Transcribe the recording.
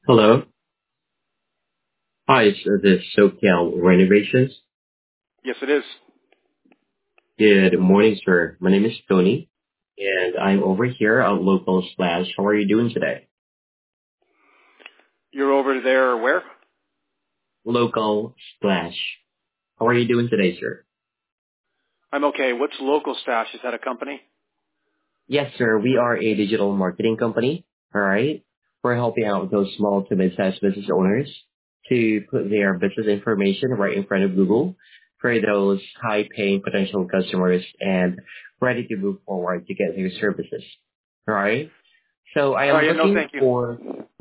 Hello. Hi, this is SoCal Renovations. Yes, it is. Good morning, sir. My name is Tony, and I'm over here at Local Slash. How are you doing today? You're over there where? Local Splash. How are you doing today, sir? I'm okay. What's Local Stash? Is that a company? Yes, sir. We are a digital marketing company. All right. We're helping out those small to mid-sized business owners to put their business information right in front of Google for those high-paying potential customers and ready to move forward to get their services. All right. So I Oh, am yeah, no, looking thank you. for.